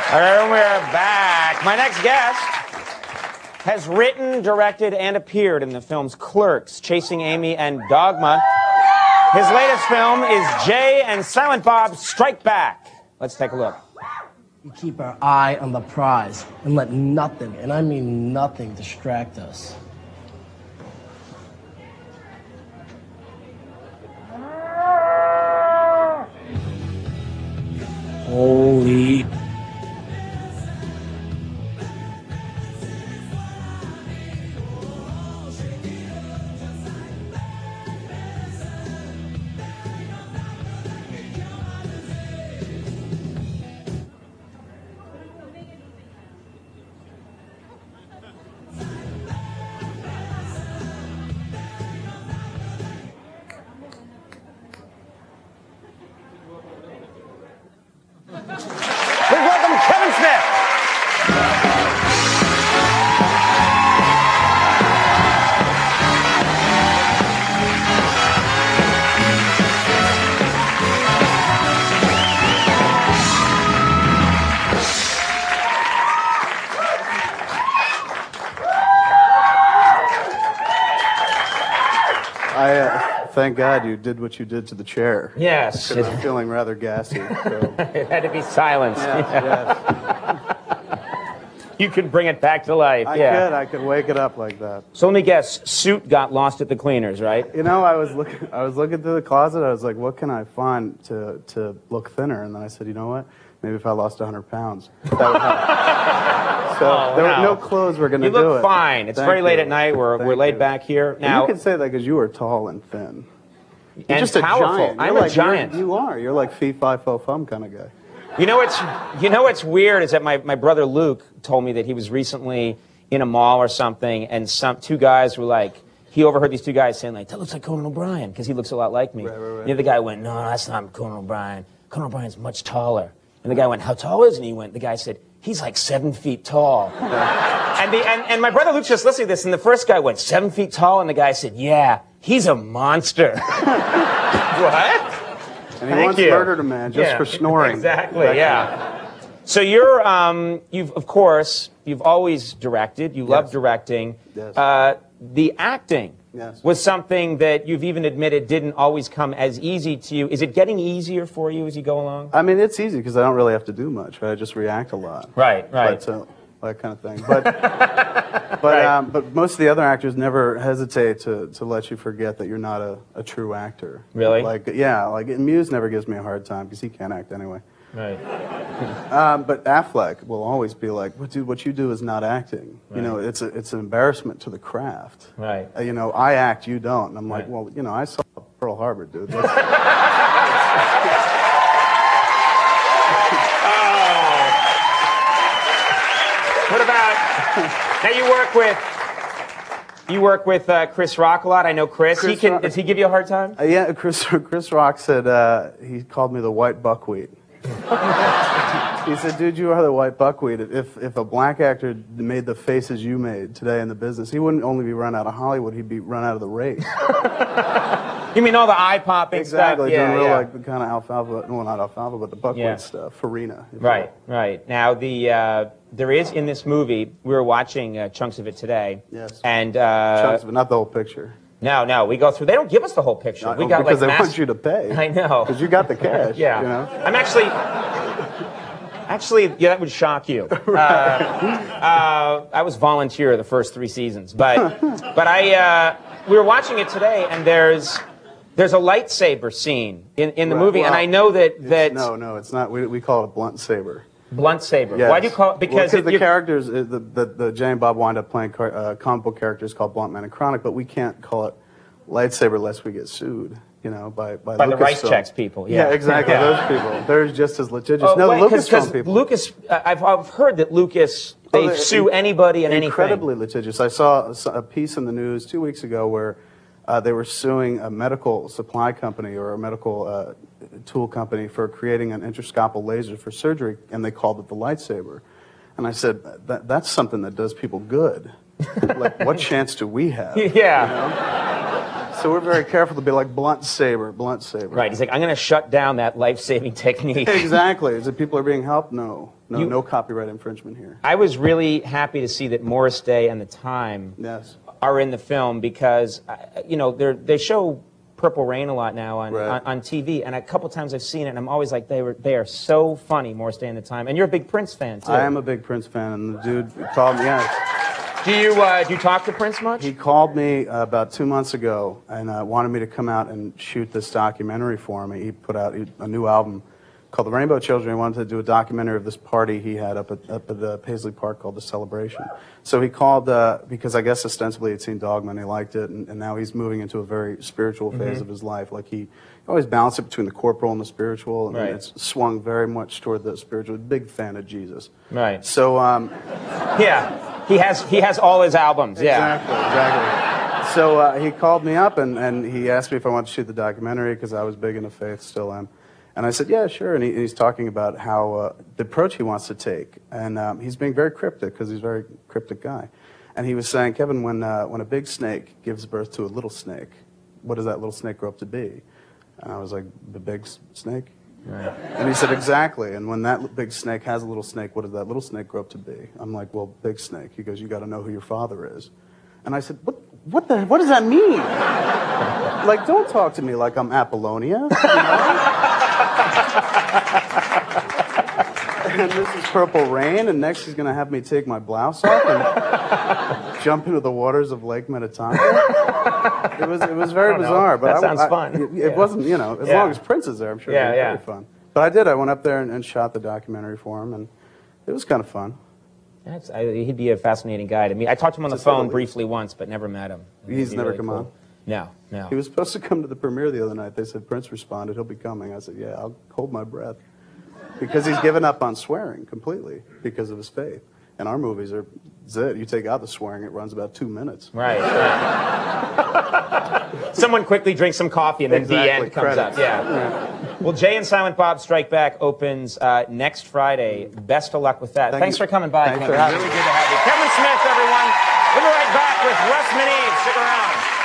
All right, we're back. My next guest has written, directed, and appeared in the films Clerks, Chasing Amy, and Dogma. His latest film is Jay and Silent Bob Strike Back. Let's take a look. We keep our eye on the prize and let nothing, and I mean nothing, distract us. Holy... Please welcome Kevin Smith. Thank God you did what you did to the chair. Yes. Because I'm feeling rather gassy. So. It had to be silenced. Yes. You could bring it back to life. I could wake it up like that. So let me guess, suit got lost at the cleaners, right? You know, I was looking through the closet. I was like, what can I find to look thinner? And then I said, you know what? Maybe if I lost 100 pounds, that would help. So there were no clothes we're going to do it. You look fine. It's very late at night. We're laid back here. Now, you can say that because you are tall and thin. You're and just powerful. a giant. I'm a giant. You are. You're like fee, fi, fo, fum kind of guy. You know what's weird is that my brother Luke told me that he was recently in a mall or something, and two guys were like, he overheard these two guys saying like, that looks like Conan O'Brien, because he looks a lot like me. Right. The other guy went, no, that's not Conan O'Brien. Conan O'Brien's much taller. And the guy went, how tall is he? The guy said, he's like 7 feet tall. and my brother Luke's just listening to this, and the first guy went, 7 feet tall? And the guy said, yeah, he's a monster. What? And he once murdered a man just for snoring. Exactly, yeah. So you've always directed. You love directing. Yes. The acting was something that you've even admitted didn't always come as easy to you. Is it getting easier for you as you go along? I mean, it's easy because I don't really have to do much. Right? I just react a lot. Right. But, that kind of thing. But most of the other actors never hesitate to let you forget that you're not a true actor. Really? Muse never gives me a hard time because he can't act anyway. Right. But Affleck will always be like, "Dude, what you do is not acting. Right. You know, it's an embarrassment to the craft. Right. You know, I act, you don't." And I'm like, well, you know, I saw Pearl Harbor, dude. What about, now you work with Chris Rock a lot. I know Chris. Does he give you a hard time? Yeah, Chris Rock said, he called me the white buckwheat. He said, dude, you are the white buckwheat. If a black actor made the faces you made today in the business, he wouldn't only be run out of Hollywood, he'd be run out of the race. You mean all the eye-popping exactly, stuff? Exactly, like the kind of alfalfa, well, not alfalfa, but the buckwheat stuff, Farina. Right. Now, there is in this movie, we were watching chunks of it today. Yes. And chunks of it, not the whole picture. No, we go through. They don't give us the whole picture. No, we got because they want you to pay. I know. Because you got the cash. Yeah. You know? I'm actually, that would shock you. I was volunteer the first 3 seasons, but we were watching it today, and there's a lightsaber scene in the movie, and I know that no, it's not. We call it a blunt saber. Blunt saber. Yes. Why do you call it? Because the characters, the Jay and Bob wind up playing comic book characters called Blunt Man and Chronic, but we can't call it lightsaber unless we get sued. You know, by the Rice Checks people. Yeah, exactly. Those people. They're just as litigious. Lucasfilm people. Lucas, I've heard that Lucas they sue anybody and anything. Incredibly litigious. I saw a piece in the news 2 weeks ago where they were suing a medical supply company or a medical tool company for creating an intrascopal laser for surgery, and they called it the lightsaber. And I said, that's something that does people good. Like, what chance do we have? Yeah. You know? So we're very careful to be like blunt saber. Right. He's like, I'm going to shut down that life-saving technique. Exactly. Is it people are being helped? No. No copyright infringement here. I was really happy to see that Morris Day and the Time Yes. are in the film because, you know, they show Purple Rain a lot now on TV, and a couple times I've seen it, and I'm always like, they are so funny, Morris Day and the Time. And you're a big Prince fan, too. I am a big Prince fan, and the dude called me. Yeah. Do you talk to Prince much? He called me about 2 months ago and wanted me to come out and shoot this documentary for him. He put out a new album called The Rainbow Children. He wanted to do a documentary of this party he had up at Paisley Park called The Celebration. So he called because I guess ostensibly he'd seen Dogma and he liked it, and now he's moving into a very spiritual phase of his life. Like he always balanced it between the corporal and the spiritual, and it's swung very much toward the spiritual. Big fan of Jesus. Right. So yeah. He has all his albums. Exactly, exactly. So he called me up and he asked me if I wanted to shoot the documentary because I was big into faith, still am. And I said, yeah, sure. And he's talking about how the approach he wants to take. And he's being very cryptic because he's a very cryptic guy. And he was saying, Kevin, when a big snake gives birth to a little snake, what does that little snake grow up to be? And I was like, the big snake? Right. And he said, exactly. And when that big snake has a little snake, what does that little snake grow up to be? I'm like, well, big snake. He goes, you got to know who your father is. And I said, what does that mean? Like, don't talk to me like I'm Apollonia. You know? And this is Purple Rain, and next he's going to have me take my blouse off and jump into the waters of Lake Minnetonka. It was very bizarre. But that sounds fun. It wasn't, you know, as long as Prince is there, I'm sure it'll be very fun. But I did. I went up there and shot the documentary for him, and it was kind of fun. He'd be a fascinating guy to me. I talked to him on the phone briefly once, but never met him. He's never come on? No. He was supposed to come to the premiere the other night. They said Prince responded, he'll be coming. I said, yeah, I'll hold my breath. Because he's given up on swearing completely because of his faith. And our movies are it. You take out the swearing, it runs about 2 minutes. Right. Someone quickly drinks some coffee and then the end comes up. Yeah. Well, Jay and Silent Bob Strike Back opens next Friday. Best of luck with that. Thanks for coming by. Thanks for having me. Really good to have you. Kevin Smith, everyone. We'll be right back with Russ Menees. Stick around.